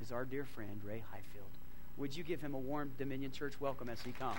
is our dear friend, Ray Highfield. Would you give him a warm Dominion Church welcome as he comes?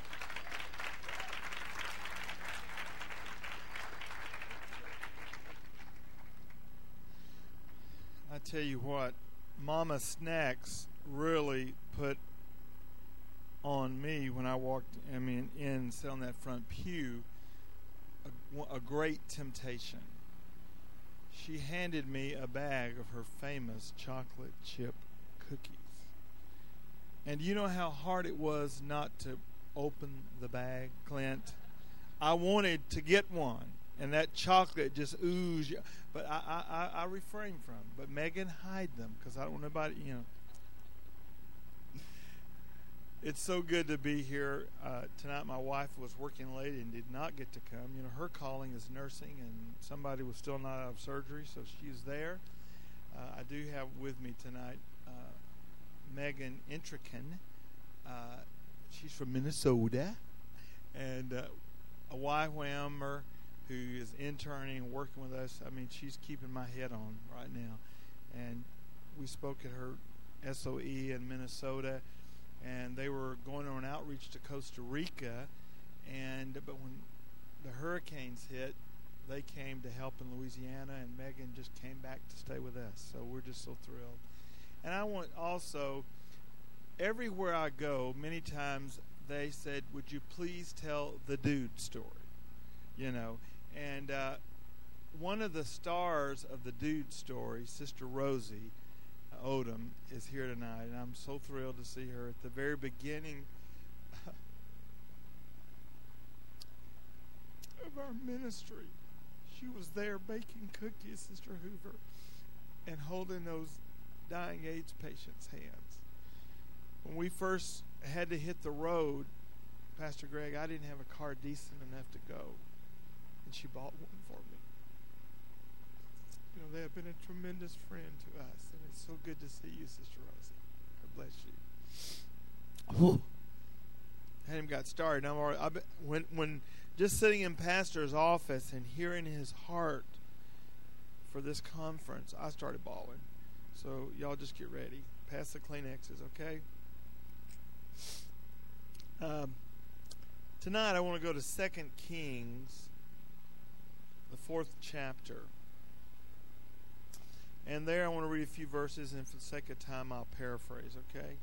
I tell you what, Mama Snacks really put on me when I walked, in sat on that front pew, a great temptation. She handed me a bag of her famous chocolate chip cookies. And you know how hard it was not to open the bag, Clint? I wanted to get one, and that chocolate just oozed. But I refrained from it. But Megan hid them because I don't want anybody, It's so good to be here. Tonight my wife was working late and did not get to come. Her calling is nursing, and somebody was still not out of surgery, so she's there. I do have with me tonight Megan Intrican. She's from Minnesota, and a YWAMer who is interning and working with us. She's keeping my head on right now. And we spoke at her SOE in Minnesota, and they were going on an outreach to Costa Rica. But when the hurricanes hit, they came to help in Louisiana, and Megan just came back to stay with us. So we're just so thrilled. And I want also, everywhere I go, many times they said, would you please tell the dude story? And one of the stars of the dude story, Sister Rosie Odom, is here tonight, and I'm so thrilled to see her. At the very beginning of our ministry, she was there baking cookies, Sister Hoover, and holding those dying AIDS patients' hands. When we first had to hit the road, Pastor Greg, I didn't have a car decent enough to go, and she bought one for me. They have been a tremendous friend to us, and it's so good to see you, Sister Rosie. God bless you. Had him got started. When just sitting in Pastor's office and hearing his heart for this conference, I started bawling. So y'all just get ready. Pass the Kleenexes, okay? Tonight I want to go to 2 Kings, the 4th chapter. And there I want to read a few verses, and for the sake of time, I'll paraphrase, okay?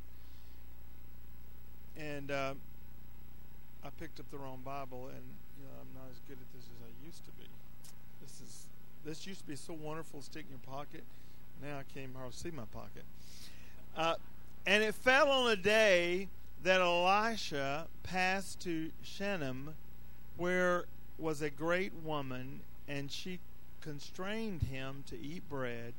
And I picked up the wrong Bible, and I'm not as good at this as I used to be. This used to be so wonderful to stick in your pocket. Now I can't even hardly see my pocket. And it fell on a day that Elisha passed to Shunem, where was a great woman, and she constrained him to eat bread.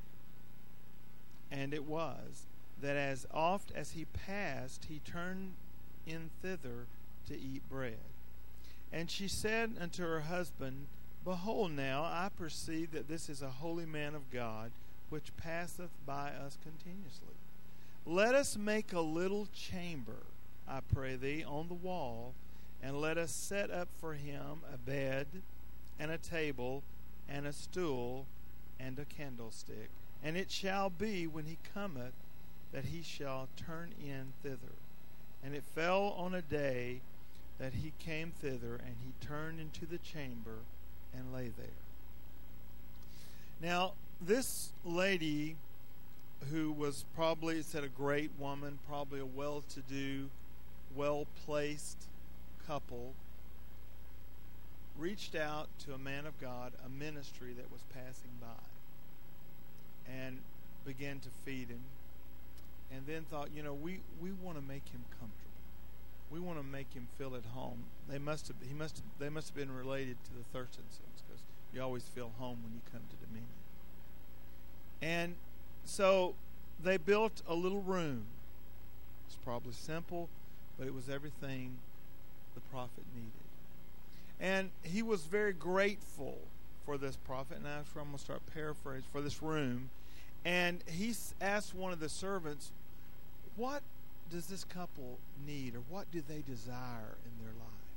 And it was that as oft as he passed, he turned in thither to eat bread. And she said unto her husband, Behold now, I perceive that this is a holy man of God, which passeth by us continuously. Let us make a little chamber, I pray thee, on the wall, and let us set up for him a bed, and a table, and a stool, and a candlestick. And it shall be, when he cometh, that he shall turn in thither. And it fell on a day that he came thither, and he turned into the chamber, and lay there. Now, this lady, who was probably, it said, a great woman, probably a well-to-do, well-placed couple, reached out to a man of God, a ministry that was passing by, and began to feed him, and then thought, we want to make him comfortable. We want to make him feel at home. They must have been related to the Thurstonsons, because you always feel home when you come to Dominion. And so they built a little room. It's probably simple, but it was everything the prophet needed. And he was very grateful for this prophet, and that's where I'm going to start paraphrasing, for this room. And he asked one of the servants, what does this couple need, or what do they desire in their life?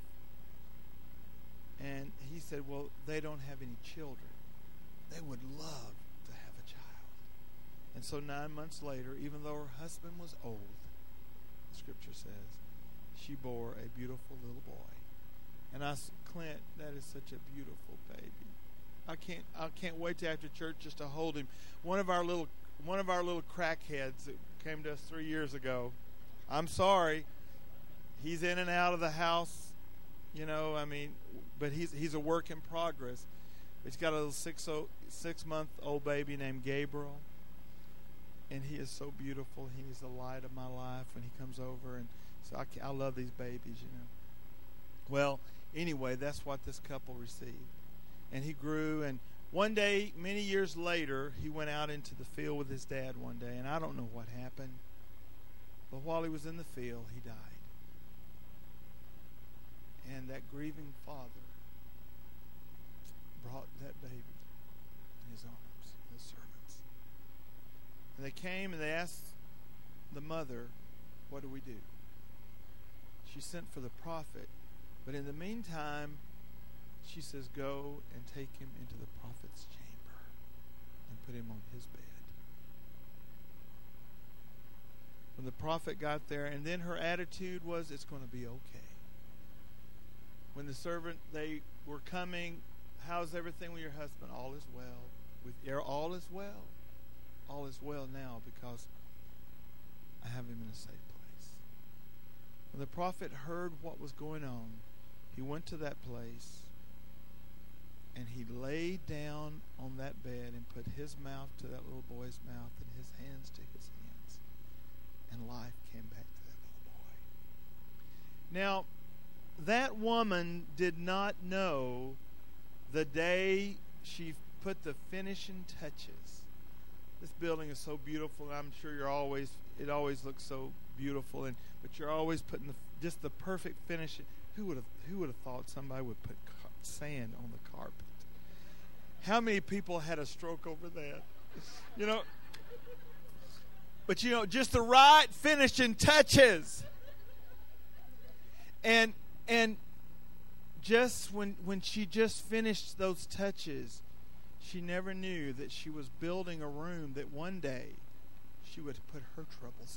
And he said, well, they don't have any children. They would love to have a child. And so 9 months later, even though her husband was old, the scripture says, she bore a beautiful little boy. And Clint, that is such a beautiful baby. I can't wait till after church just to hold him. One of our little crackheads that came to us 3 years ago. I'm sorry, he's in and out of the house, but he's a work in progress. He's got a little 6-month-old baby named Gabriel, and he is so beautiful. He is the light of my life when he comes over, and so I love these babies, Well, anyway, that's what this couple received. And he grew, and one day, many years later, he went out into the field with his dad one day, and I don't know what happened, but while he was in the field, he died. And that grieving father brought that baby in his arms, his servants. And they came and they asked the mother, what do we do? She sent for the prophet, but in the meantime, she says, go and take him into the prophet's chamber and put him on his bed. When the prophet got there, and then her attitude was, it's going to be okay. When the servant, they were coming, how's everything with your husband? All is well. All is well. All is well now because I have him in a safe place. When the prophet heard what was going on, he went to that place and he laid down on that bed and put his mouth to that little boy's mouth and his hands to his hands. And life came back to that little boy. Now, that woman did not know the day she put the finishing touches. This building is so beautiful. I'm sure it always looks so beautiful, but you're always putting just the perfect finish. Who would have thought somebody would put sand on the carpet? How many people had a stroke over that? But just the right finishing touches. And just when she just finished those touches, she never knew that she was building a room that one day she would put her troubles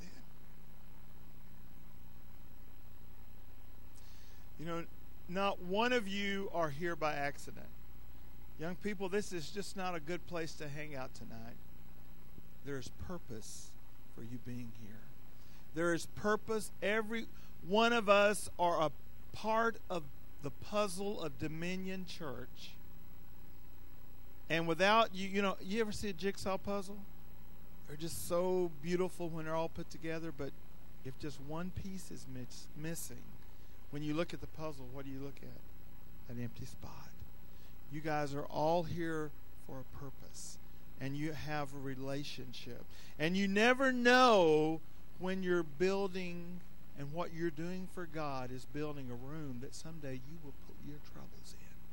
in. Not one of you are here by accident. Young people, this is just not a good place to hang out tonight. There's purpose for you being here. There is purpose. Every one of us are a part of the puzzle of Dominion Church. And without you ever see a jigsaw puzzle? They're just so beautiful when they're all put together, but if just one piece is missing, when you look at the puzzle, what do you look at? An empty spot. You guys are all here for a purpose, and you have a relationship. And you never know when you're building and what you're doing for God is building a room that someday you will put your troubles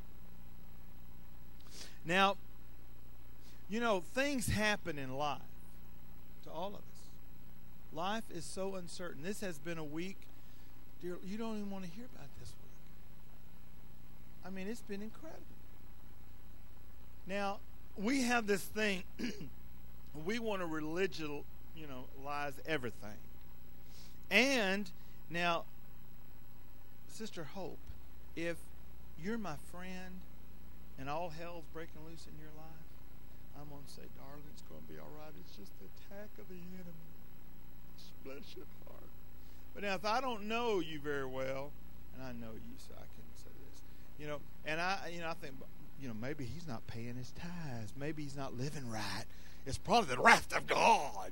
in. Now, things happen in life to all of us. Life is so uncertain. This has been a week, dear, you don't even want to hear about this week. I mean, it's been incredible. Now, we have this thing, we want to lies everything. And now, Sister Hope, if you're my friend and all hell's breaking loose in your life, I'm going to say, darling, it's going to be all right. It's just the attack of the enemy. Just bless your heart. But now, if I don't know you very well, and I know you, so I can say this, and I think, maybe he's not paying his tithes. Maybe he's not living right. It's probably the wrath of God,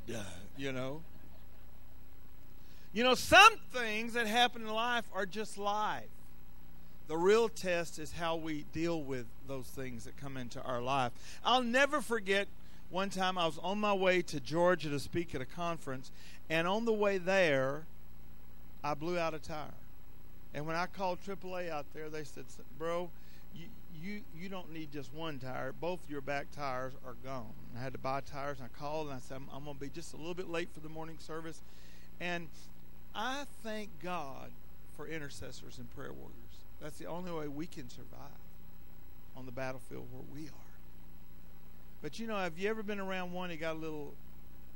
some things that happen in life are just life. The real test is how we deal with those things that come into our life. I'll never forget one time I was on my way to Georgia to speak at a conference, and on the way there, I blew out a tire. And when I called AAA out there, they said, bro, you don't need just one tire. Both your back tires are gone. And I had to buy tires, and I called, and I said, I'm going to be just a little bit late for the morning service. And I thank God for intercessors and prayer warriors. That's the only way we can survive on the battlefield where we are. But have you ever been around one who got a little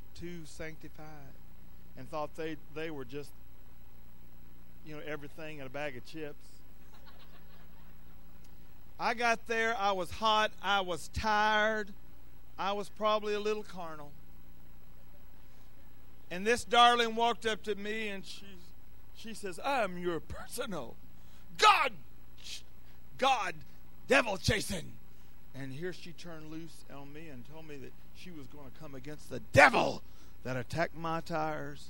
too sanctified and thought they were just, everything in a bag of chips. I got there, I was hot, I was tired, I was probably a little carnal. And this darling walked up to me and she says, "I'm your personal God, devil chasing." And here she turned loose on me and told me that she was going to come against the devil that attacked my tires.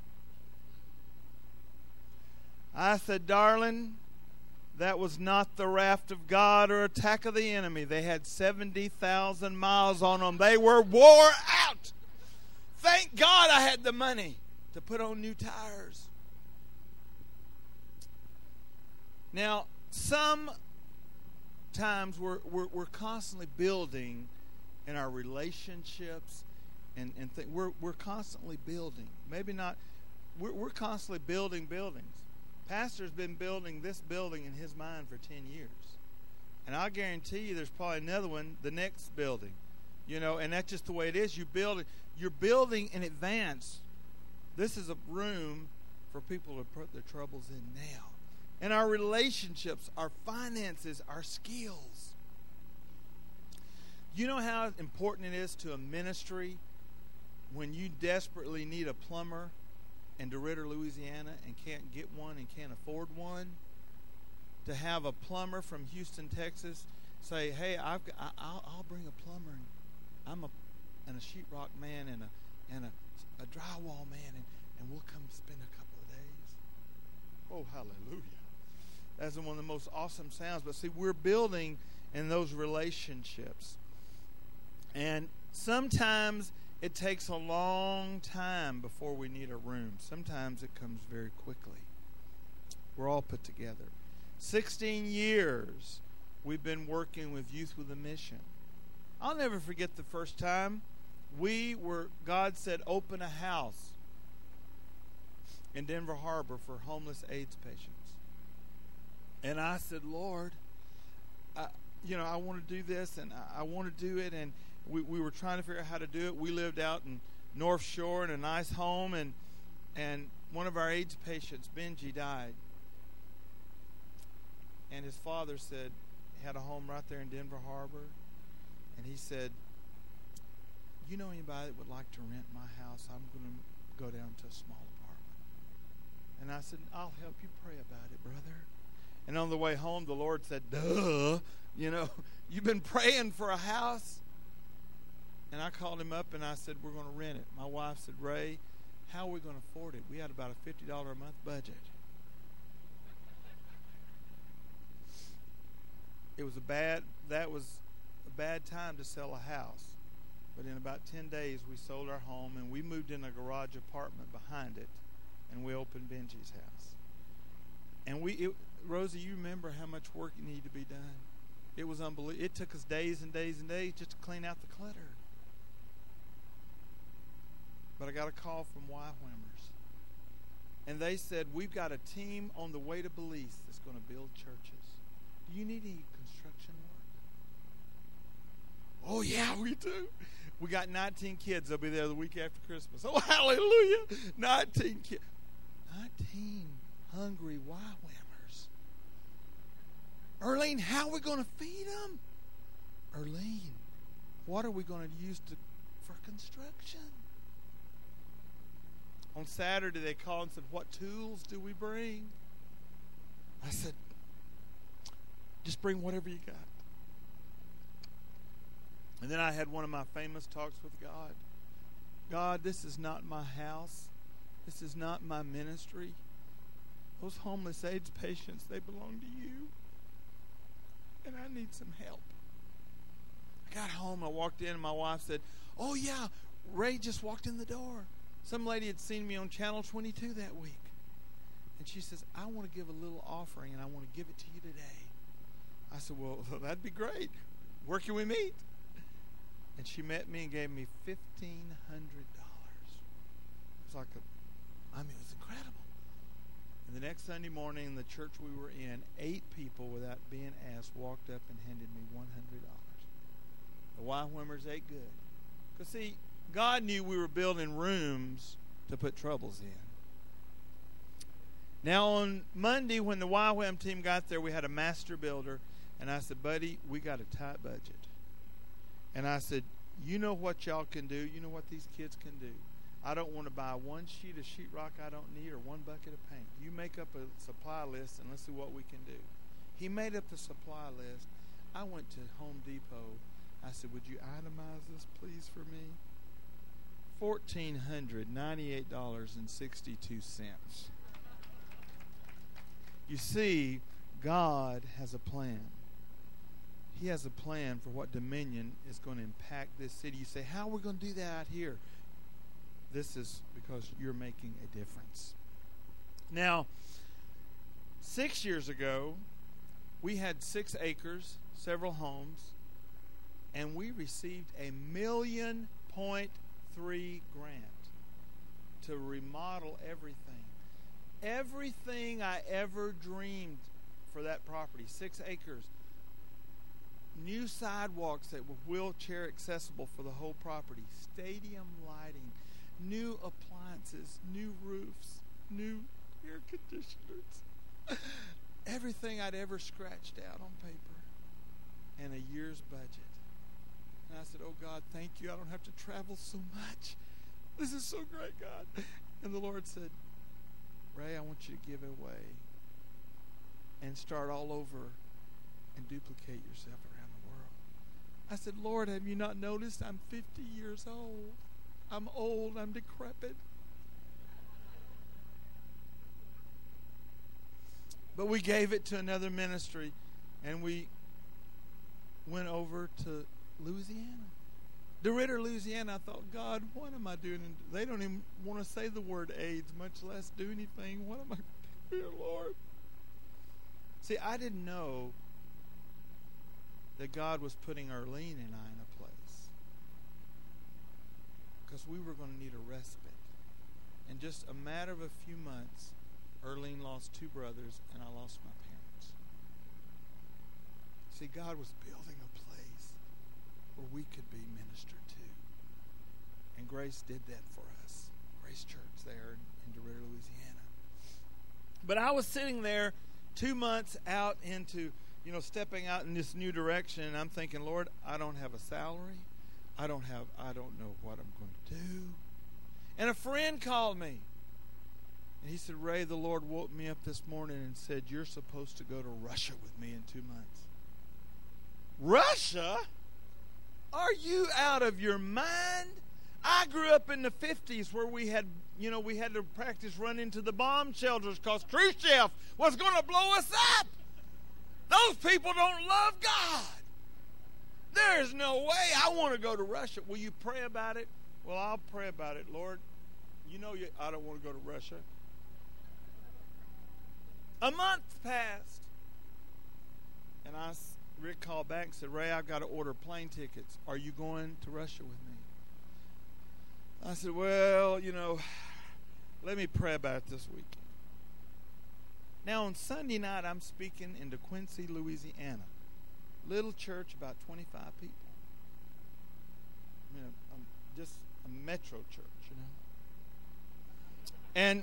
I said, "Darling, that was not the wrath of God or attack of the enemy. They had 70,000 miles on them. They were wore out. Thank God I had the money to put on new tires." Now, sometimes we're constantly building in our relationships and we're constantly building. Maybe not. We're constantly building buildings. Pastor's been building this building in his mind for 10 years. And I'll guarantee you there's probably another one, the next building. And that's just the way it is. You're building in advance. This is a room for people to put their troubles in now. And our relationships, our finances, our skills. You know how important it is to a ministry when you desperately need a plumber in DeRidder, Louisiana, and can't get one and can't afford one? To have a plumber from Houston, Texas, say, "Hey, I'll bring a plumber. And I'm a sheetrock man and a drywall man, and we'll come spend a couple of days." Oh, hallelujah! That's one of the most awesome sounds. But see, we're building in those relationships, and sometimes it takes a long time before we need a room. Sometimes it comes very quickly. We're all put together. 16 years we've been working with Youth with a Mission. I'll never forget the first time God said, "Open a house in Denver Harbor for homeless AIDS patients." And I said, "Lord, I want to do this, and I want to do it." And we were trying to figure out how to do it. We lived out in North Shore in a nice home, and one of our AIDS patients, Benji, died. And his father said, he had a home right there in Denver Harbor, and he said, "You know anybody that would like to rent my house? I'm going to go down to a small apartment." And I said, "I'll help you pray about it, brother." And on the way home, the Lord said, "Duh, you've been praying for a house." And I called him up and I said, "We're going to rent it." My wife said, "Ray, how are we going to afford it?" We had about a $50 a month budget. That was a bad time to sell a house. But in about 10 days, we sold our home and we moved in a garage apartment behind it, and we opened Benji's house. And Rosie, you remember how much work needed to be done? It was unbelievable. It took us days and days and days just to clean out the clutter. But I got a call from YWAMers. And they said, "We've got a team on the way to Belize that's going to build churches. Do you need any construction work?" "Oh, yeah, we do. We got 19 kids. They'll be there the week after Christmas." Oh, hallelujah. 19 kids. 19 hungry YWAMers. "Erlene, how are we going to feed them?" "Erlene, what are we going to use for construction?" On Saturday, they called and said, "What tools do we bring?" I said, "Just bring whatever you got." And then I had one of my famous talks with God. "God, this is not my house. This is not my ministry. Those homeless AIDS patients, they belong to you. And I need some help." I got home, I walked in, and my wife said, "Oh, yeah, Ray just walked in the door. Some lady had seen me on Channel 22 that week. And she says, I want to give a little offering, and I want to give it to you today." I said, "Well, that'd be great. Where can we meet?" And she met me and gave me $1,500. It was it was incredible. And the next Sunday morning in the church we were in, 8 people, without being asked, walked up and handed me $100. The YWAMers ate good. Because, see, God knew we were building rooms to put troubles in. Now, on Monday, when the YWAM team got there, we had a master builder. And I said, buddy, we got a tight budget. And I said, you know what y'all can do. You know what these kids can do. I don't want to buy one sheet of sheetrock I don't need or one bucket of paint. You make up a supply list and let's see what we can do. He made up the supply list. I went to Home Depot. I said, would you itemize this, please, for me? $1,498.62. You see, God has a plan. He has a plan for what Dominion is going to impact this city. You say, how are we going to do that out here? This is because you're making a difference. Now, 6 years ago, we had 6 acres, several homes, and we received a $1.3 million grant to remodel everything. Everything I ever dreamed for that property, 6 acres. New sidewalks that were wheelchair accessible for the whole property. Stadium lighting. New appliances. New roofs. New air conditioners. Everything I'd ever scratched out on paper. And a year's budget. And I said, oh God, thank you. I don't have to travel so much. This is so great, God. And the Lord said, Ray, I want you to give it away and start all over and duplicate yourself around the world. I said, Lord, have you not noticed I'm 50 years old? I'm old. I'm decrepit. But we gave it to another ministry, and we went over to Louisiana. DeRidder, Louisiana. I thought, God, what am I doing? They don't even want to say the word AIDS, much less do anything. What am I doing, Lord? See, I didn't know that God was putting Arlene and I in a place, because we were going to need a respite. In just a matter of a few months, Arlene lost 2 brothers, and I lost my parents. See, God was building a place where we could be ministered to. And Grace did that for us. Grace Church there in DeRidder, Louisiana. But I was sitting there 2 months out into, stepping out in this new direction, and I'm thinking, Lord, I don't have a salary. I don't know what I'm going to do. And a friend called me. And he said, Ray, the Lord woke me up this morning and said, you're supposed to go to Russia with me in 2 months. Russia? Are you out of your mind? I grew up in the 50s where we had to practice running into the bomb shelters because Khrushchev was going to blow us up. Those people don't love God. There is no way I want to go to Russia. Will you pray about it? Well, I'll pray about it, Lord. I don't want to go to Russia. A month passed. And Rick called back and said, Ray, I've got to order plane tickets. Are you going to Russia with me? I said, well, let me pray about it this weekend. Now, on Sunday night, I'm speaking in DeQuincy, Louisiana. Little church, about 25 people. Just a metro church, And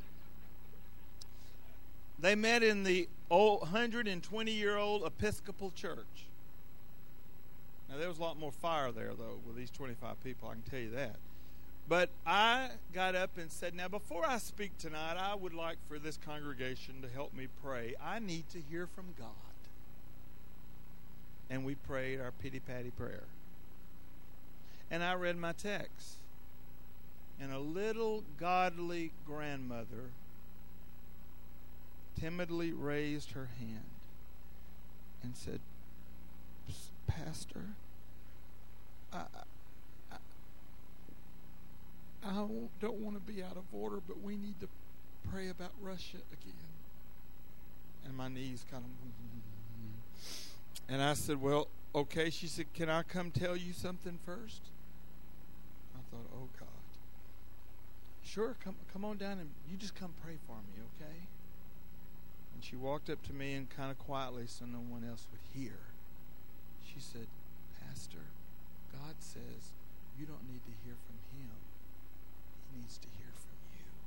they met in the 120-year-old Episcopal church. Now, there was a lot more fire there, though, with these 25 people, I can tell you that. But I got up and said, now, before I speak tonight, I would like for this congregation to help me pray. I need to hear from God. And we prayed our pity-patty prayer. And I read my text. And a little godly grandmother timidly raised her hand and said, Pastor, I don't want to be out of order, but we need to pray about Russia again. And my knees kind of... And I said, well, okay. She said, can I come tell you something first? I thought, oh, God. Sure, come on down and you just come pray for me, okay? And she walked up to me and kind of quietly so no one else would hear. She said, Pastor, God says you don't need to hear from him. He needs to hear from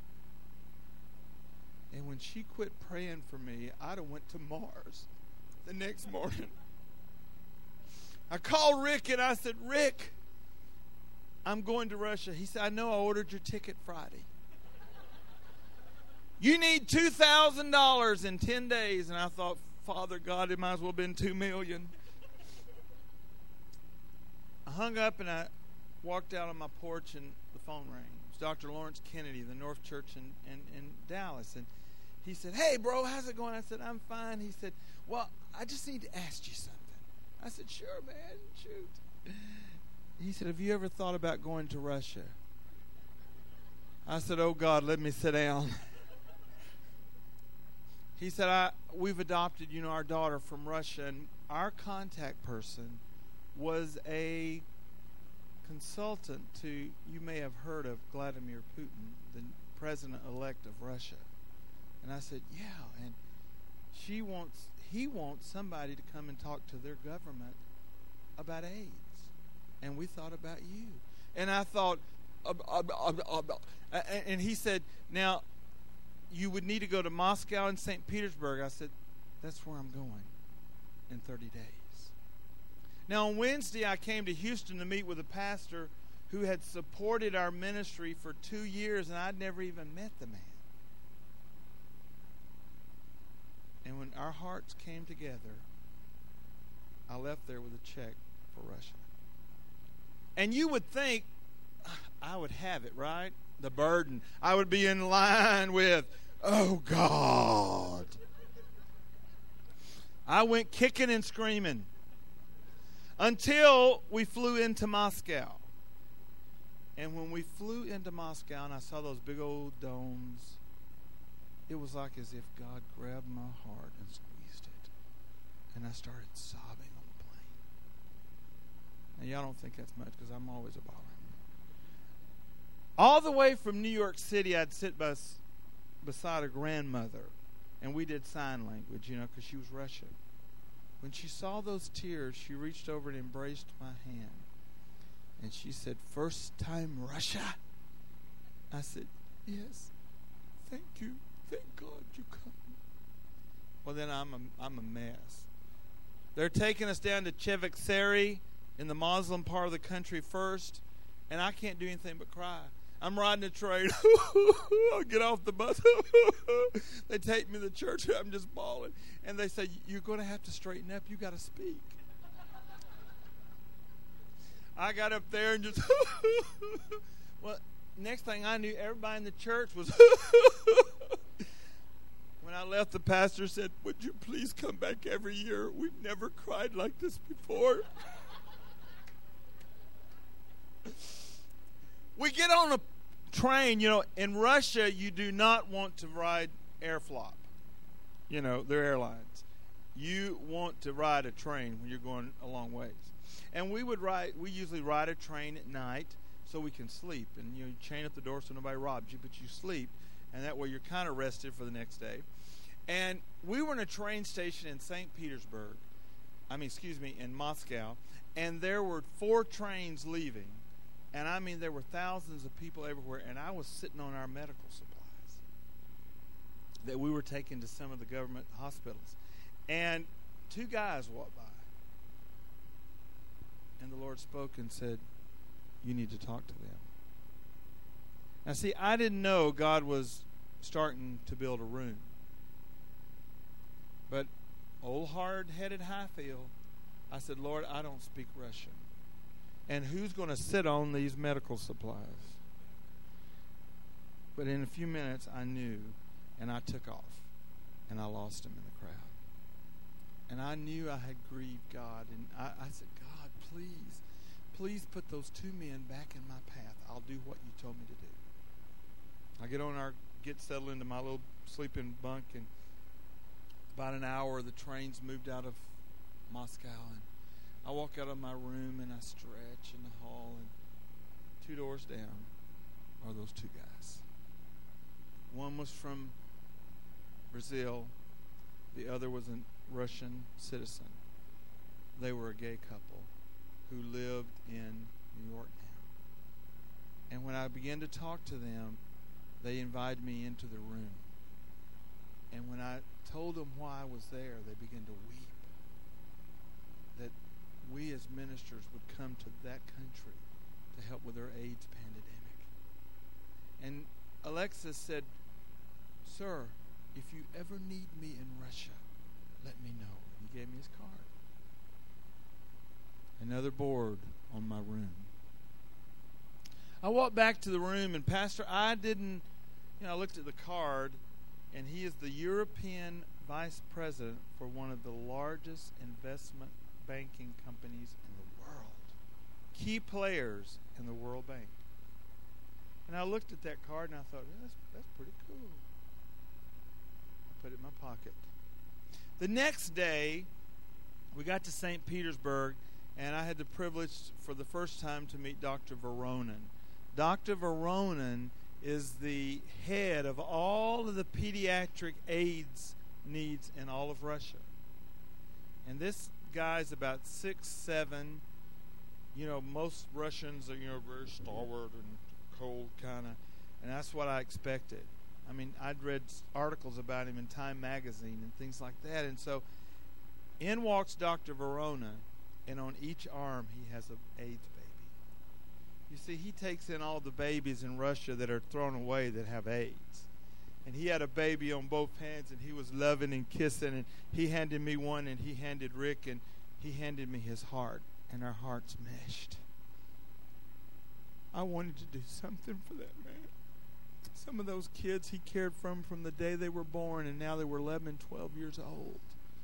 you. And when she quit praying for me, I'd have went to Mars the next morning. I called Rick and I said, Rick, I'm going to Russia. He said, I know, I ordered your ticket Friday. You need $2,000 in 10 days. And I thought, Father God, it might as well have been $2 million. I hung up and I walked out on my porch and the phone rang. It was Dr. Lawrence Kennedy, the North Church in Dallas. And he said, hey, bro, how's it going? I said, I'm fine. He said, well, I just need to ask you something. I said, sure, man, shoot. He said, have you ever thought about going to Russia? I said, oh, God, let me sit down. He said, we've adopted, our daughter from Russia, and our contact person was a consultant to, you may have heard of Vladimir Putin, the president-elect of Russia. And I said, yeah, and he wants somebody to come and talk to their government about AIDS. And we thought about you. And I thought, and he said, now, you would need to go to Moscow and St. Petersburg. I said, that's where I'm going in 30 days. Now, on Wednesday, I came to Houston to meet with a pastor who had supported our ministry for 2 years, and I'd never even met the man. And when our hearts came together, I left there with a check for Russia. And you would think I would have it, right? The burden. I would be in line with, oh, God. I went kicking and screaming until we flew into Moscow. And when we flew into Moscow and I saw those big old domes, it was like as if God grabbed my heart and squeezed it. And I started sobbing on the plane. Now, y'all don't think that's much because I'm always a baller. All the way from New York City, I'd sit beside a grandmother, and we did sign language, because she was Russian. When she saw those tears, she reached over and embraced my hand. And she said, first time Russia? I said, yes. Thank you. Thank God you come. Well, then I'm a mess. They're taking us down to Cheboksary in the Muslim part of the country first, and I can't do anything but cry. I'm riding a train. I'll get off the bus. They take me to the church. I'm just bawling. And they say, you're going to have to straighten up. You got to speak. I got up there and just, well, next thing I knew, everybody in the church was, when I left, the pastor said, would you please come back every year? We've never cried like this before. We get on a train, in Russia, you do not want to ride Airflop. They're airlines. You want to ride a train when you're going a long ways. And we usually ride a train at night so we can sleep. And you chain up the door so nobody robs you, but you sleep. And that way you're kind of rested for the next day. And we were in a train station in in Moscow. And there were 4 trains leaving. And there were thousands of people everywhere, and I was sitting on our medical supplies that we were taking to some of the government hospitals. And 2 guys walked by. And the Lord spoke and said, you need to talk to them. Now, see, I didn't know God was starting to build a room. But old hard-headed Highfield, I said, Lord, I don't speak Russian. And who's going to sit on these medical supplies? But in a few minutes, I knew, and I took off, and I lost him in the crowd. And I knew I had grieved God, and I said, God, please put those 2 men back in my path. I'll do what you told me to do. I get settled into my little sleeping bunk, and about an hour, the trains moved out of Moscow, and I walk out of my room and I stretch in the hall, and 2 doors down are those 2 guys. One was from Brazil. The other was a Russian citizen. They were a gay couple who lived in New York now. And when I began to talk to them, they invited me into the room. And when I told them why I was there, they began to weep. That we as ministers would come to that country to help with their AIDS pandemic. And Alexis said, "Sir, if you ever need me in Russia, let me know." And he gave me his card. Another board on my room. I walked back to the room, and Pastor, I looked at the card, and he is the European Vice President for one of the largest investment banking companies in the world. Key players in the World Bank. And I looked at that card, and I thought, that's pretty cool. I put it in my pocket. The next day, we got to St. Petersburg, and I had the privilege for the first time to meet Dr. Voronin. Dr. Voronin is the head of all of the pediatric AIDS needs in all of Russia. And this guy's about 6'7". Most Russians are, very stalwart and cold kind of, and that's what I expected. I mean, I'd read articles about him in Time magazine and things like that. And so in walks Dr. Voronin, and on each arm he has an AIDS baby. You see, he takes in all the babies in Russia that are thrown away that have AIDS. And he had a baby on both hands, and he was loving and kissing, and he handed me one, and he handed Rick, and he handed me his heart, and our hearts meshed. I wanted to do something for that man. Some of those kids he cared from the day they were born, and now they were 11, 12 years old.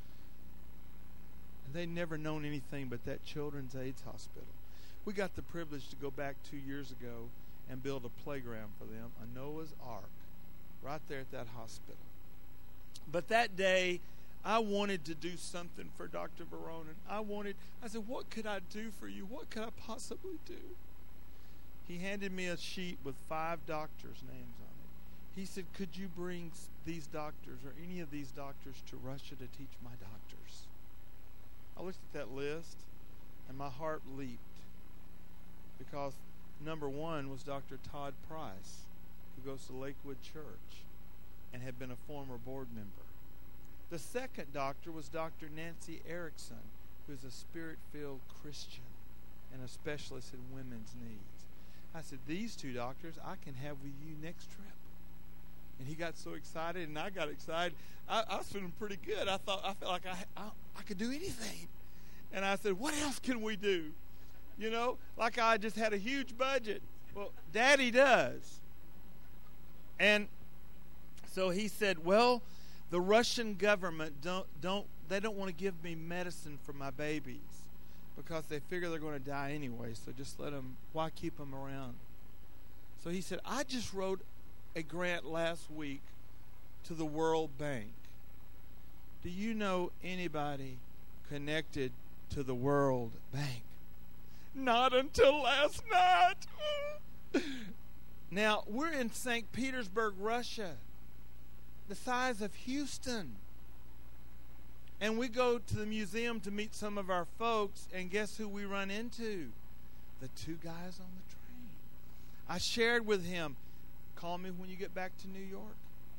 And they'd never known anything but that children's AIDS hospital. We got the privilege to go back 2 years ago and build a playground for them, a Noah's Ark, right there at that hospital. But that day, I wanted to do something for Dr. Voronin. I said, what could I do for you? What could I possibly do? He handed me a sheet with 5 doctors' names on it. He said, could you bring these doctors or any of these doctors to Russia to teach my doctors? I looked at that list, and my heart leaped. Because number 1 was Dr. Todd Price, who goes to Lakewood Church and had been a former board member. The second doctor was Dr. Nancy Erickson, who is a spirit-filled Christian and a specialist in women's needs. I said, these 2 doctors I can have with you next trip. And he got so excited, and I got excited. I was feeling pretty good. I felt like I could do anything. And I said, what else can we do? Like I just had a huge budget. Well, Daddy does. And so he said, well, the Russian government don't want to give me medicine for my babies because they figure they're going to die anyway. So just let them. Why keep them around? So he said, I just wrote a grant last week to the World Bank. Do you know anybody connected to the World Bank? Not until last night. Now, we're in St. Petersburg, Russia, the size of Houston. And we go to the museum to meet some of our folks, and guess who we run into? The 2 guys on the train. I shared with him, call me when you get back to New York.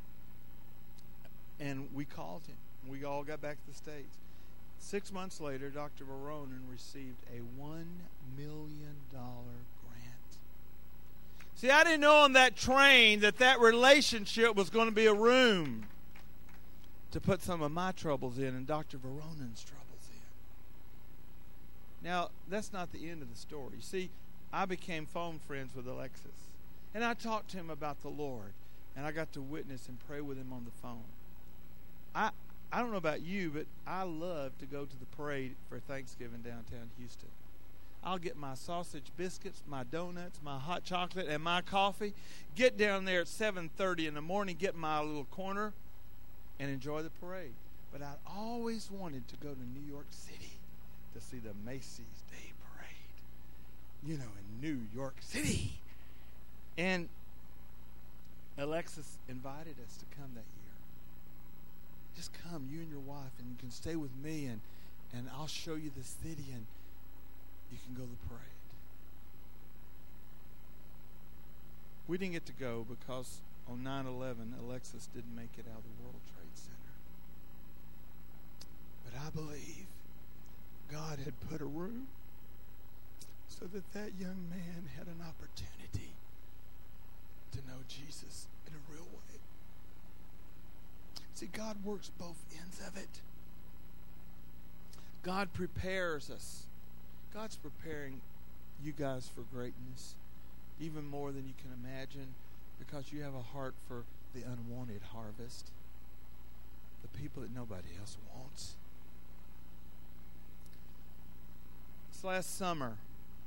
And we called him. We all got back to the States. 6 months later, Dr. Voronin received a $1 million grant. See, I didn't know on that train that relationship was going to be a room to put some of my troubles in and Dr. Voronin's troubles in. Now, that's not the end of the story. See, I became phone friends with Alexis. And I talked to him about the Lord. And I got to witness and pray with him on the phone. I don't know about you, but I love to go to the parade for Thanksgiving downtown Houston. I'll get my sausage biscuits, my donuts, my hot chocolate, and my coffee. Get down there at 7:30 in the morning, get my little corner, and enjoy the parade. But I always wanted to go to New York City to see the Macy's Day Parade. In New York City. And Alexis invited us to come that year. Just come, you and your wife, and you can stay with me, and I'll show you the city, and you can go to the parade. We didn't get to go because on 9/11, Alexis didn't make it out of the World Trade Center. But I believe God had put a room so that that young man had an opportunity to know Jesus in a real way. See, God works both ends of it. God prepares us. God's preparing you guys for greatness, even more than you can imagine, because you have a heart for the unwanted harvest, the people that nobody else wants. This last summer,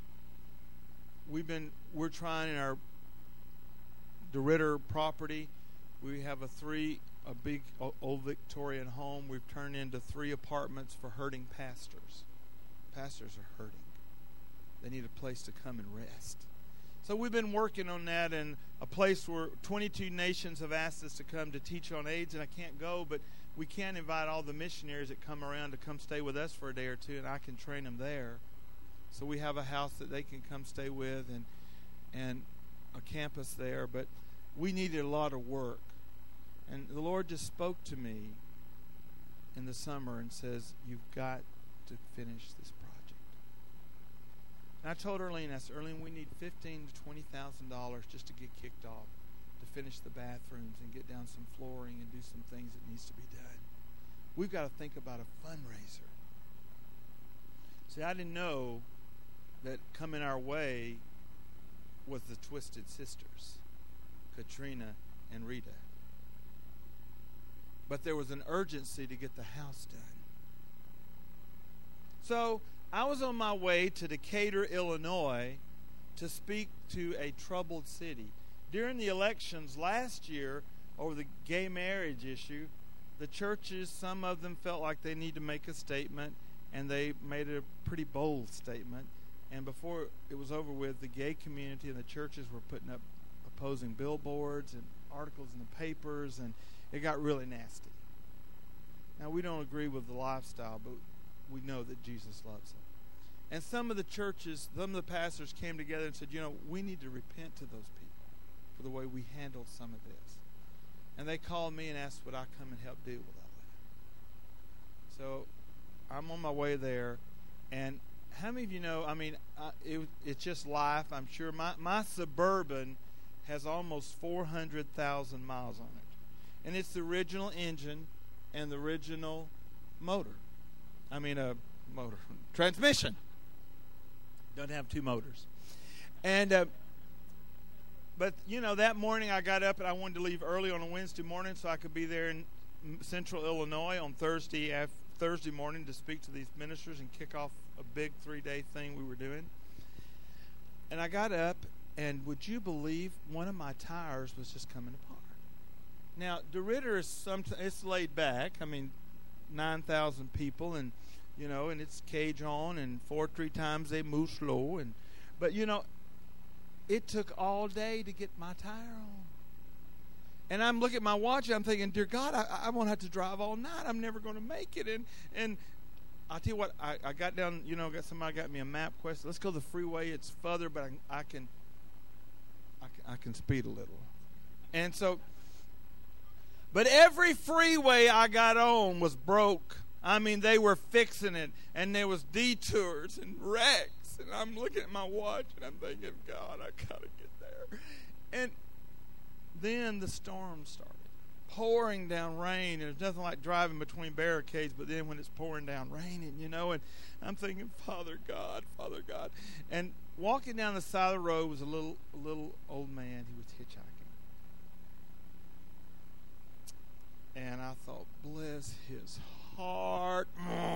we're trying in our DeRitter property. We have a big old Victorian home. We've turned into 3 apartments for hurting pastors. Pastors are hurting. They need a place to come and rest. So we've been working on that, in a place where 22 nations have asked us to come to teach on AIDS, and I can't go, but we can invite all the missionaries that come around to come stay with us for a day or two, and I can train them there. So we have a house that they can come stay with, and a campus there, but we needed a lot of work. And the Lord just spoke to me in the summer and says, you've got to finish this project. And I told Erlene, I said, Erlene, we need $15,000 to $20,000 just to get kicked off, to finish the bathrooms and get down some flooring and do some things that needs to be done. We've got to think about a fundraiser. See, I didn't know that coming our way was the Twisted Sisters, Katrina and Rita. But there was an urgency to get the house done. So I was on my way to Decatur, Illinois, to speak to a troubled city. During the elections last year over the gay marriage issue, the churches, some of them felt like they need to make a statement, and they made a pretty bold statement. And before it was over with, the gay community and the churches were putting up opposing billboards and articles in the papers, and it got really nasty. Now, we don't agree with the lifestyle, but we know that Jesus loves them. And some of the churches, some of the pastors came together and said, we need to repent to those people for the way we handled some of this. And they called me and asked would I come and help deal with all that. So I'm on my way there. And how many of you know, it's just life, I'm sure. My Suburban has almost 400,000 miles on it. And it's the original engine and the original transmission. Doesn't have 2 motors. And but that morning I got up and I wanted to leave early on a Wednesday morning so I could be there in Central Illinois on Thursday morning to speak to these ministers and kick off a big 3-day thing we were doing. And I got up, and would you believe one of my tires was just coming apart? Now, DeRitter is it's laid back. 9,000 people, and and it's cage on, and 4-3 times they move slow, but it took all day to get my tire on. And I'm looking at my watch, and I'm thinking, dear God, I won't have to drive all night. I'm never going to make it. And I'll tell you what, I got down, somebody got me a MapQuest. Let's go to the freeway. It's further, but I can speed a little. And so, but every freeway I got on was broke. They were fixing it, and there was detours and wrecks. And I'm looking at my watch, and I'm thinking, God, I got to get there. And then the storm started, pouring down rain. There's nothing like driving between barricades, but then when it's pouring down raining, and I'm thinking, Father God. And walking down the side of the road was a little old man. He was hitchhiking. And I thought, bless his heart.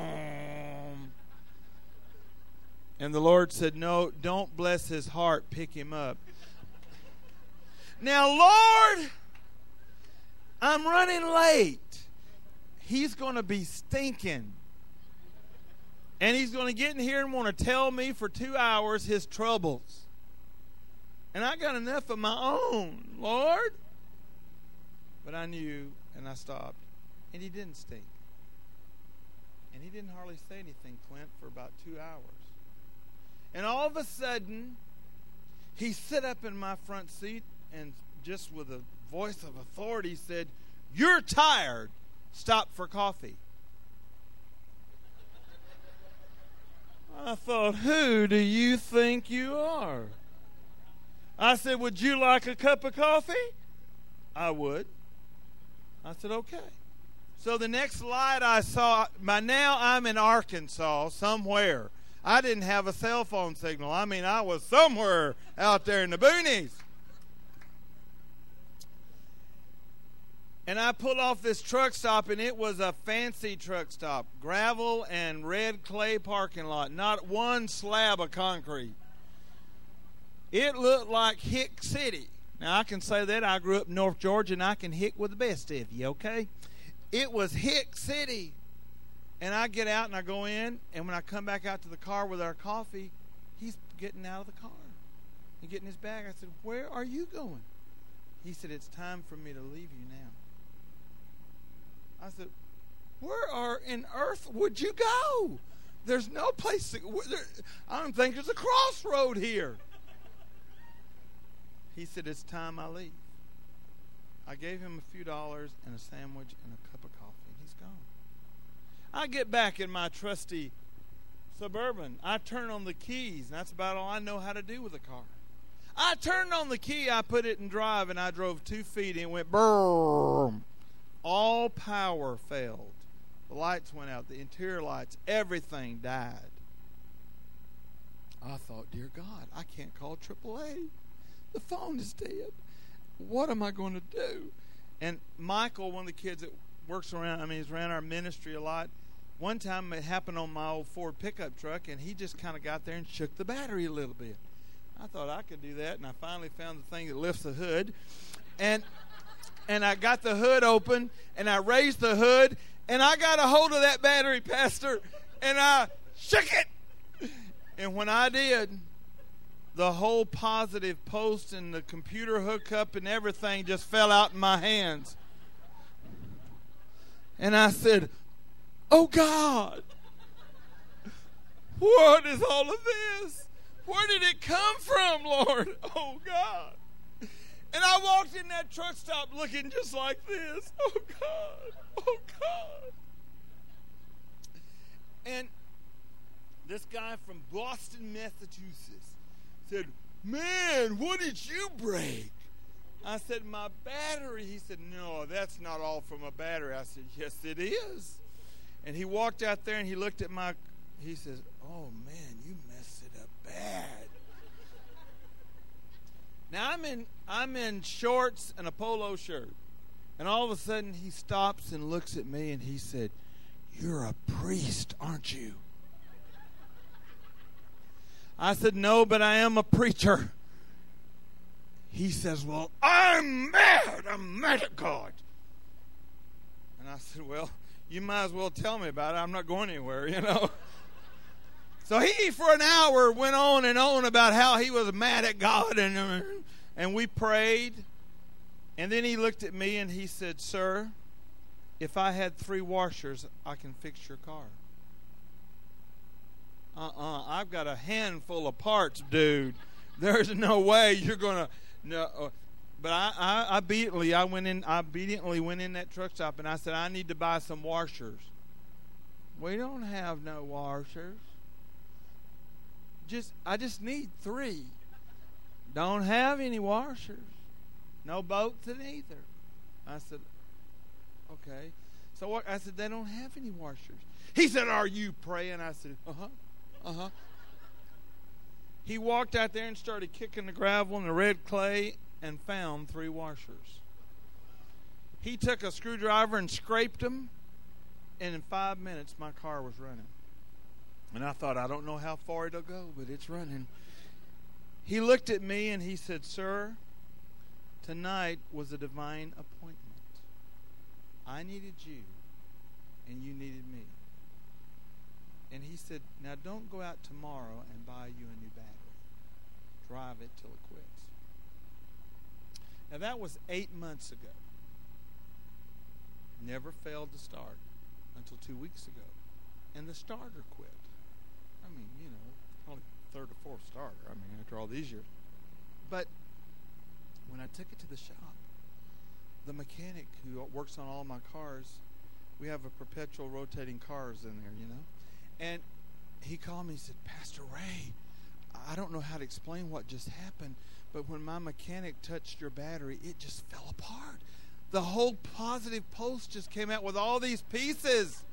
And the Lord said, no, don't bless his heart, pick him up. Now, Lord, I'm running late. He's going to be stinking. And he's going to get in here and want to tell me for 2 hours his troubles. And I got enough of my own, Lord. But I knew, and I stopped. And he didn't stink. And he didn't hardly say anything, Clint, for about 2 hours. And all of a sudden, he sit up in my front seat, and just with a voice of authority said, "You're tired. Stop for coffee." I thought, who do you think you are? I said, "Would you like a cup of coffee?" "I would." I said, "Okay." So the next light I saw, by now I'm in Arkansas somewhere. I didn't have a cell phone signal. I mean, I was somewhere out there in the boonies. And I pulled off this truck stop, and it was a fancy truck stop. Gravel and red clay parking lot. Not one slab of concrete. It looked like Hick City. Now, I can say that. I grew up in North Georgia, and I can hick with the best of you, okay? It was Hick City. And I get out, and I go in, and when I come back out to the car with our coffee, he's getting out of the car and getting his bag. I said, "Where are you going?" He said, "It's time for me to leave you now." I said, "Where in earth would you go? There's no place I don't think there's a crossroad here." He said, "It's time I leave." I gave him a few dollars and a sandwich and a cup of coffee, and he's gone. I get back in my trusty Suburban. I turn on the keys, and that's about all I know how to do with a car. I turned on the key, I put it in drive, and I drove 2 feet, and it went boom. All power failed. The lights went out, the interior lights, everything died. I thought, dear God, I can't call AAA. The phone is dead. What am I going to do? And Michael, one of the kids that works around, he's around our ministry a lot. One time it happened on my old Ford pickup truck, and he just kind of got there and shook the battery a little bit. I thought I could do that, and I finally found the thing that lifts the hood. And I got the hood open, and I raised the hood, and I got a hold of that battery, Pastor, and I shook it. And when I did, the whole positive post and the computer hookup and everything just fell out in my hands. And I said, "Oh, God, what is all of this? Where did it come from, Lord? Oh, God." And I walked in that truck stop looking just like this. Oh, God. Oh, God. And this guy from Boston, Massachusetts said, "Man, what did you break?" I said, "My battery." He said, "No, that's not all from a battery." I said, "Yes, it is." And he walked out there and he looked at he says, "Oh, man, you messed it up bad." Now, I'm in shorts and a polo shirt. And all of a sudden, he stops and looks at me and he said, "You're a priest, aren't you?" I said, "No, but I am a preacher." He says, "Well, I'm mad. I'm mad at God." And I said, "Well, you might as well tell me about it. I'm not going anywhere, you know." So he, for an hour, went on and on about how he was mad at God, and we prayed. And then he looked at me and he said, "Sir, if I had 3 washers, I can fix your car." I've got a handful of parts, dude. There's no way you're going to... No. But I obediently went in that truck stop and I said, "I need to buy some washers." "We don't have no washers. I just need 3. "Don't have any washers. No bolts in either." I said, "Okay." So what? I said, "They don't have any washers." He said, "Are you praying?" I said, "Uh-huh. He walked out there and started kicking the gravel and the red clay and found 3 washers. He took a screwdriver and scraped them, and in 5 minutes my car was running. And I thought, I don't know how far it'll go, but it's running. He looked at me and he said, "Sir, tonight was a divine appointment. I needed you, and you needed me." And he said, "Now don't go out tomorrow and buy you a new battery. Drive it till it quits." Now that was 8 months ago. Never failed to start until 2 weeks ago. And the starter quit. Probably 3rd or 4th starter, after all these years. But When I took it to the shop, the mechanic who works on all my cars, we have a perpetual rotating cars in there, and he called me and said, Pastor Ray, I don't know how to explain what just happened, but when my mechanic touched your battery, it just fell apart. The whole positive post just came out with all these pieces.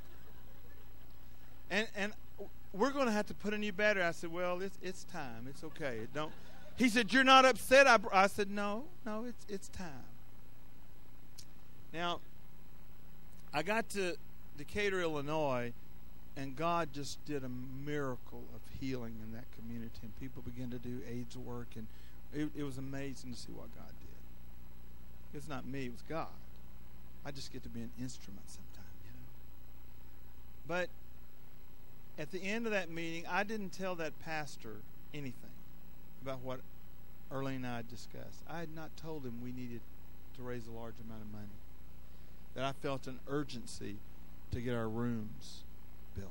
And we're going to have to put a new battery. I said, well, it's time. It's okay. He said, you're not upset? I said, no, it's time. Now, I got to Decatur, Illinois, and God just did a miracle of healing in that community, and people began to do AIDS work, and it was amazing to see what God did. It's not me, it was God. I just get to be an instrument sometimes, But at the end of that meeting, I didn't tell that pastor anything about what Earlene and I had discussed. I had not told him we needed to raise a large amount of money, that I felt an urgency to get our rooms built.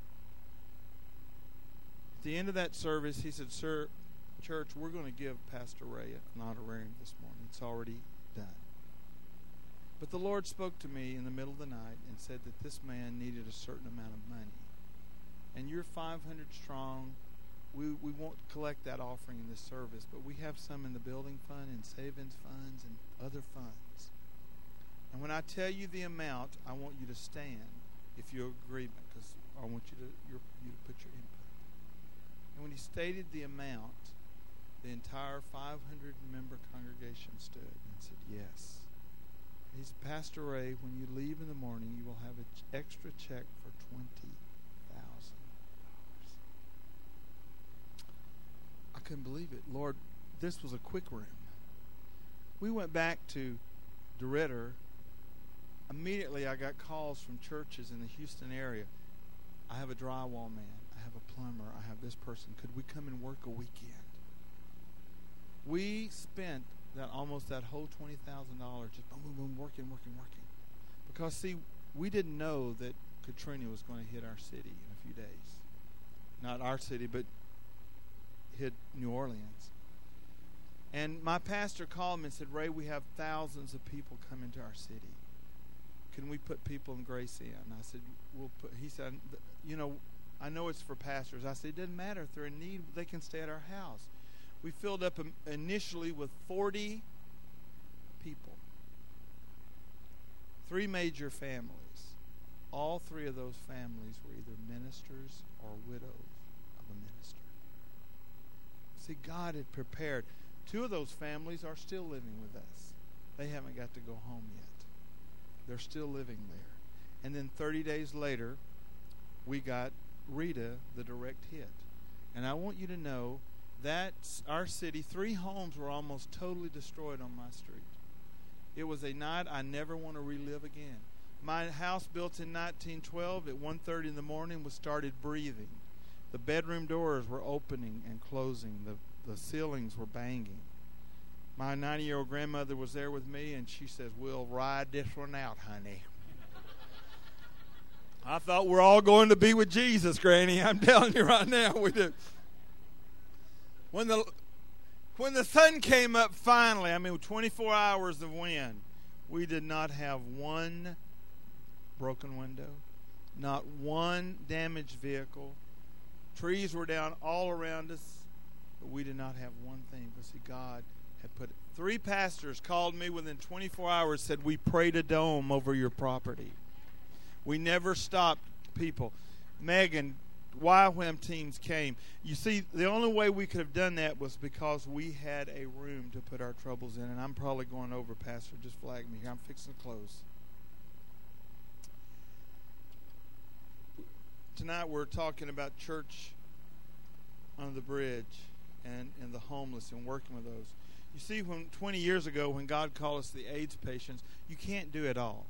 At the end of that service, he said, Sir, church, we're going to give Pastor Ray an honorarium this morning. It's already done. But the Lord spoke to me in the middle of the night and said that this man needed a certain amount of money. And you're 500 strong. We won't collect that offering in this service, but we have some in the building fund and savings funds and other funds. And when I tell you the amount, I want you to stand if you're in agreement, because I want you to put your input. And when he stated the amount, the entire 500-member congregation stood and said, yes. He said, Pastor Ray, when you leave in the morning, you will have an extra check for $20,000. I couldn't believe it. Lord, this was a quick room. We went back to DeRidder. Immediately, I got calls from churches in the Houston area. I have a drywall man. I have a plumber. I have this person. Could we come and work a weekend? We spent almost that whole $20,000 just boom, boom, boom, working. Because, see, we didn't know that Katrina was going to hit our city in a few days. Not our city, but hit New Orleans. And my pastor called me and said, Ray, we have thousands of people coming to our city. Can we put people in Grace Inn? I said, he said, I know it's for pastors. I said, it doesn't matter. If they're in need, they can stay at our house. We filled up initially with 40 people. 3 major families. All 3 of those families were either ministers or widows of a minister. See, God had prepared. 2 of those families are still living with us. They haven't got to go home yet. They're still living there. And then 30 days later, we got Rita, the direct hit. And I want you to know that's our city. 3 homes were almost totally destroyed on my street. It was a night I never want to relive again. My house, built in 1912, at 1:30 in the morning, started breathing. The bedroom doors were opening and closing. The ceilings were banging. My 90-year-old grandmother was there with me, and she says, we'll ride this one out, honey. I thought we're all going to be with Jesus, Granny. I'm telling you right now, we do. When the sun came up finally, 24 hours of wind, we did not have one broken window, not one damaged vehicle. Trees were down all around us, but we did not have one thing. But see, God had put it. 3 pastors called me within 24 hours, said, we prayed a dome over your property. We never stopped people. Megan, YWAM teams came. You see, the only way we could have done that was because we had a room to put our troubles in. And I'm probably going over, Pastor. Just flag me here. I'm fixing to close. Tonight we're talking about church on the bridge and the homeless and working with those. You see, 20 years ago when God called us the AIDS patients, you can't do it all.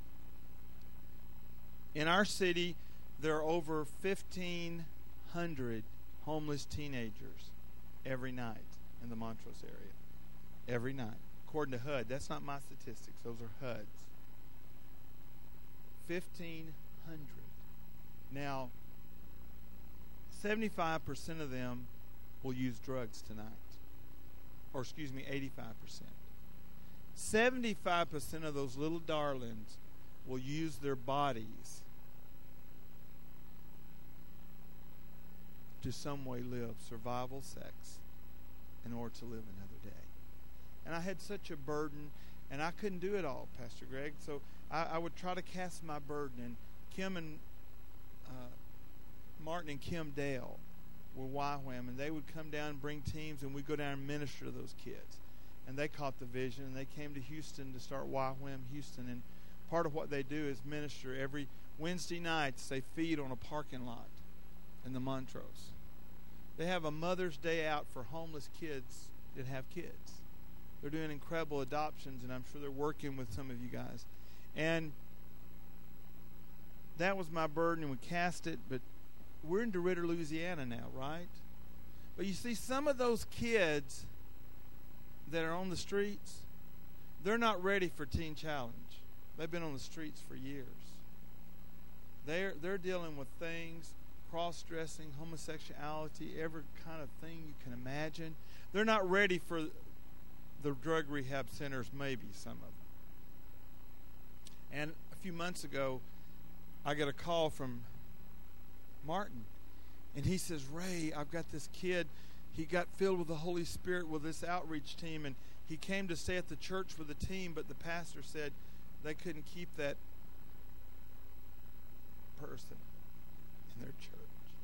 In our city, there are over 1,500 homeless teenagers every night in the Montrose area. Every night. According to HUD. That's not my statistics. Those are HUD's. 1,500. Now, 75% of them will use drugs tonight. Or 85%. 75% of those little darlings will use their bodies to some way live survival sex in order to live another day. And I had such a burden, and I couldn't do it all, Pastor Greg, so I would try to cast my burden. And Kim and Martin and Kim Dale were YWAM, and they would come down and bring teams, and we'd go down and minister to those kids. And they caught the vision, and they came to Houston to start YWAM Houston. And part of what they do is minister. Every Wednesday nights, they feed on a parking lot in the Montrose. They have a Mother's Day out for homeless kids that have kids. They're doing incredible adoptions, and I'm sure they're working with some of you guys. And that was my burden, and we cast it, but we're in DeRidder, Louisiana now, right? But you see, some of those kids that are on the streets, they're not ready for Teen Challenge. They've been on the streets for years. They're dealing with things, cross-dressing, homosexuality, every kind of thing you can imagine. They're not ready for the drug rehab centers, maybe some of them. And a few months ago, I got a call from Martin, and he says, Ray, I've got this kid. He got filled with the Holy Spirit with this outreach team, and he came to stay at the church with the team, but the pastor said they couldn't keep that person in their church.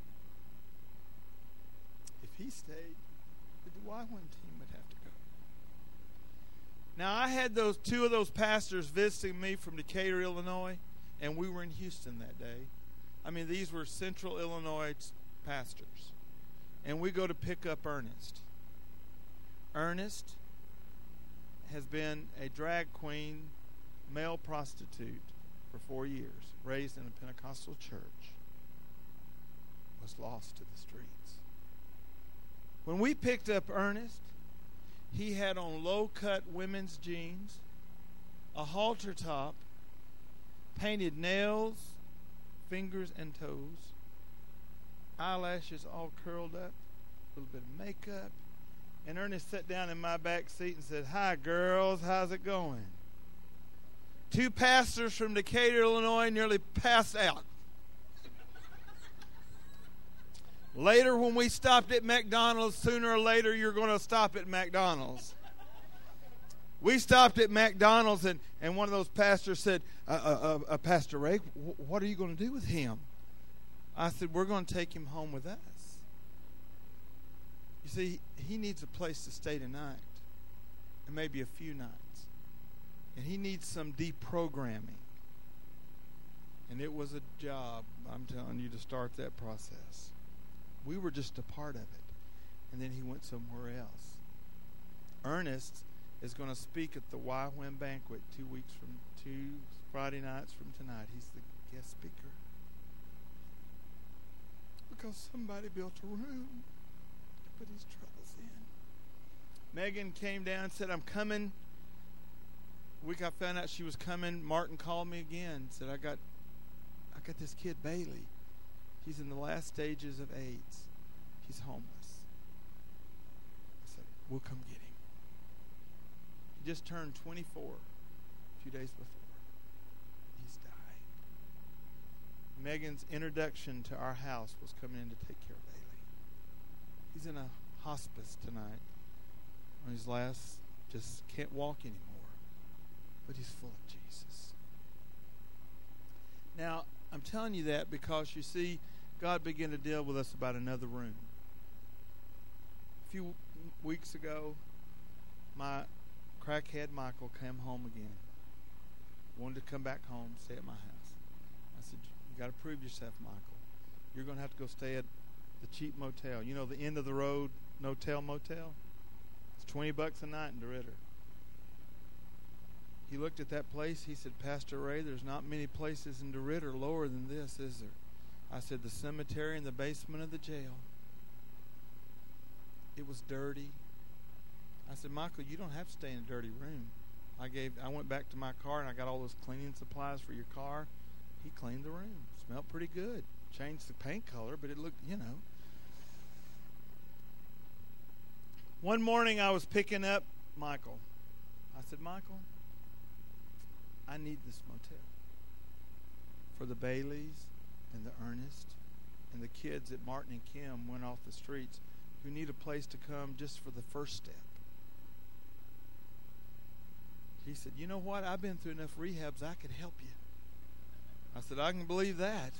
If he stayed, the YWAM team would have to go. Now, I had two of those pastors visiting me from Decatur, Illinois, and we were in Houston that day. I mean, these were Central Illinois pastors. And we go to pick up Ernest. Ernest has been a drag queen, male prostitute for 4 years, raised in a Pentecostal church, was lost to the streets. When we picked up Ernest, he had on low-cut women's jeans, a halter top, painted nails, fingers and toes, eyelashes all curled up, a little bit of makeup. And Ernest sat down in my back seat and said, "Hi, girls, how's it going?" Two pastors from Decatur, Illinois, nearly passed out. Later, when we stopped at McDonald's, sooner or later you're going to stop at McDonald's. We stopped at McDonald's, and one of those pastors said, Pastor Ray, what are you going to do with him? I said, we're going to take him home with us. You see, he needs a place to stay tonight, and maybe a few nights. And he needs some deprogramming. And it was a job, I'm telling you, to start that process. We were just a part of it. And then he went somewhere else. Ernest is going to speak at the YWAM banquet 2 Friday nights from tonight. He's the guest speaker. Because somebody built a room to put his troubles in. Megan came down and said, I'm coming. The week I found out she was coming, Martin called me again. Said, I got this kid, Bailey. He's in the last stages of AIDS. He's homeless. I said, we'll come get him. He just turned 24 a few days before. He's dying. Megan's introduction to our house was coming in to take care of Bailey. He's in a hospice tonight. On his last, just can't walk anymore. But he's full of Jesus. Now, I'm telling you that because, you see, God began to deal with us about another room. A few weeks ago, my crackhead Michael came home again. Wanted to come back home, stay at my house. I said, you got to prove yourself, Michael. You're going to have to go stay at the cheap motel. You know, the end of the road no-tell motel? It's $20 a night in DeRidder. He looked at that place. He said, Pastor Ray, there's not many places in DeRidder lower than this, is there? I said, the cemetery in the basement of the jail. It was dirty. I said, Michael, you don't have to stay in a dirty room. I went back to my car and I got all those cleaning supplies for your car. He cleaned the room. Smelled pretty good. Changed the paint color, but it looked, you know. One morning I was picking up Michael. I said, Michael, I need this motel for the Baileys and the Ernest and the kids that Martin and Kim went off the streets who need a place to come just for the first step. He said, you know what? I've been through enough rehabs, I could help you. I said, I can believe that.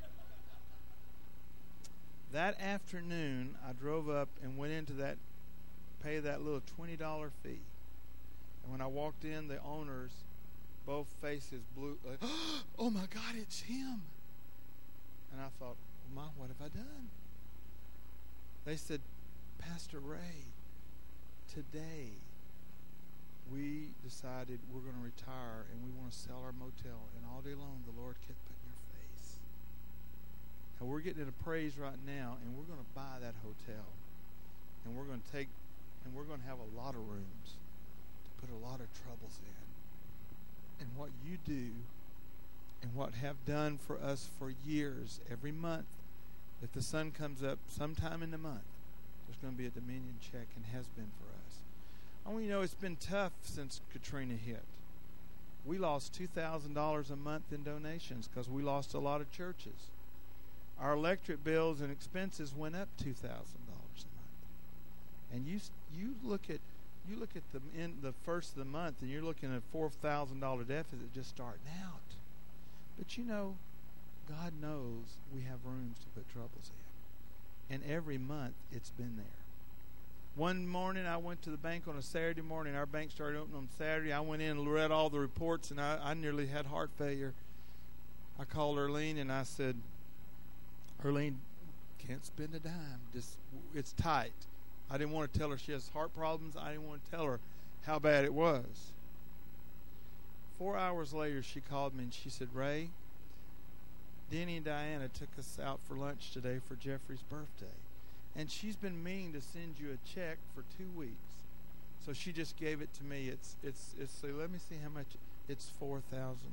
That afternoon, I drove up and went into that, pay that little $20 fee. And when I walked in, the owners, both faces blew, like, oh my God, it's him. And I thought, Ma, what have I done? They said, Pastor Ray, today we decided we're going to retire and we want to sell our motel. And all day long, the Lord kept putting your face. And we're getting into praise right now, and we're going to buy that hotel. And we're going to have a lot of rooms to put a lot of troubles in. And what you do and what have done for us for years, every month, if the sun comes up sometime in the month, there's going to be a Dominion check, and has been for us. I want you to know it's been tough since Katrina hit. We lost $2,000 a month in donations because we lost a lot of churches. Our electric bills and expenses went up $2,000 a month. And you look at the first of the month, and you're looking at a $4,000 deficit just starting out. But you know, God knows we have rooms to put troubles in. And every month it's been there. One morning I went to the bank on a Saturday morning. Our bank started opening on Saturday. I went in and read all the reports, and I nearly had heart failure. I called Erlene and I said, Erlene, can't spend a dime. Just, it's tight. I didn't want to tell her she has heart problems. I didn't want to tell her how bad it was. 4 hours later, she called me and she said, Ray, Denny and Diana took us out for lunch today for Jeffrey's birthday. And she's been meaning to send you a check for 2 weeks. So she just gave it to me. It's so let me see how much. It's $4,000.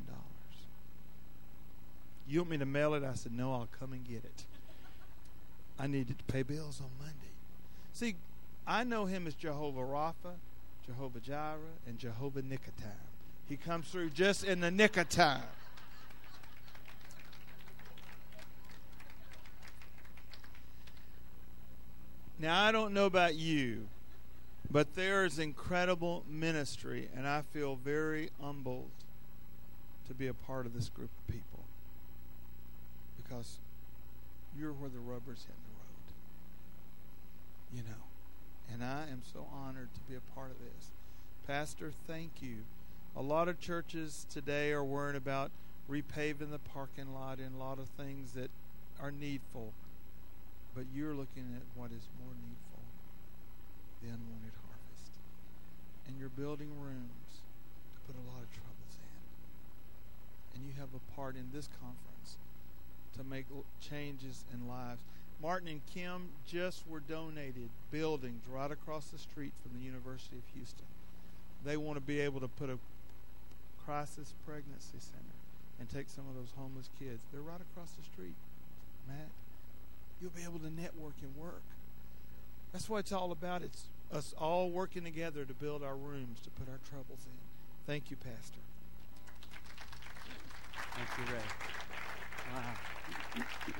You want me to mail it? I said, no, I'll come and get it. I needed to pay bills on Monday. See, I know him as Jehovah Rapha, Jehovah Jireh, and Jehovah Nickatime. He comes through just in the nick of time. Now, I don't know about you, but there is incredible ministry, and I feel very humbled to be a part of this group of people, because you're where the rubber's hitting the road, you know. And I am so honored to be a part of this. Pastor, thank you. A lot of churches today are worrying about repaving the parking lot and a lot of things that are needful. But you're looking at what is more needful, the unwanted harvest. And you're building rooms to put a lot of troubles in. And you have a part in this conference to make changes in lives. Martin and Kim just were donated buildings right across the street from the University of Houston. They want to be able to put a crisis pregnancy center and take some of those homeless kids. They're right across the street, Matt. You'll be able to network and work. That's what it's all about. It's us all working together to build our rooms, to put our troubles in. Thank you, Pastor. Thank you, Ray. Wow.